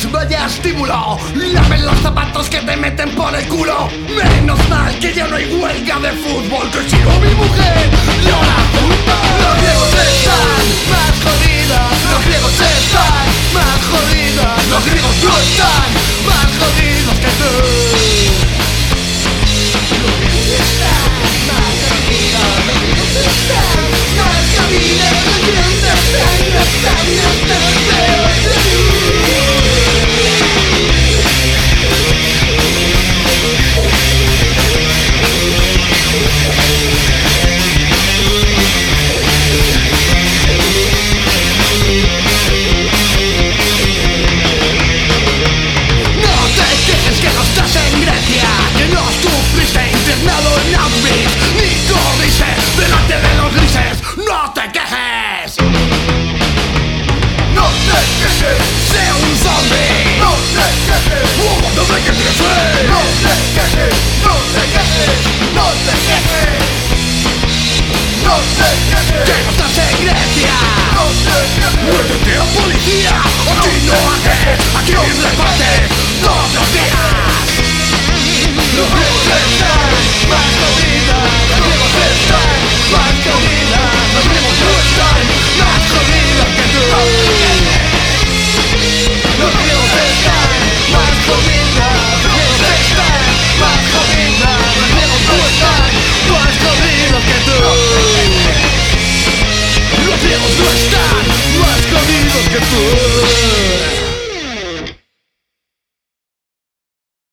vaya estímulo. Laven los zapatos que te meten por el culo. Menos mal que ya no hay huelga de fútbol, que si no mi mujer llora. Los griegos están más jodidos. Los griegos están más jodidos. Los griegos no están más jodidos que tú. Los griegos están más jodidos. Los griegos están más jodidos. Los griegos están peor que tú. ¡Que no estás en Grecia! ¡Muévete a policía! ¡Aquí no haces! ¡Aquí repartes todos los días! ¡Los griegos están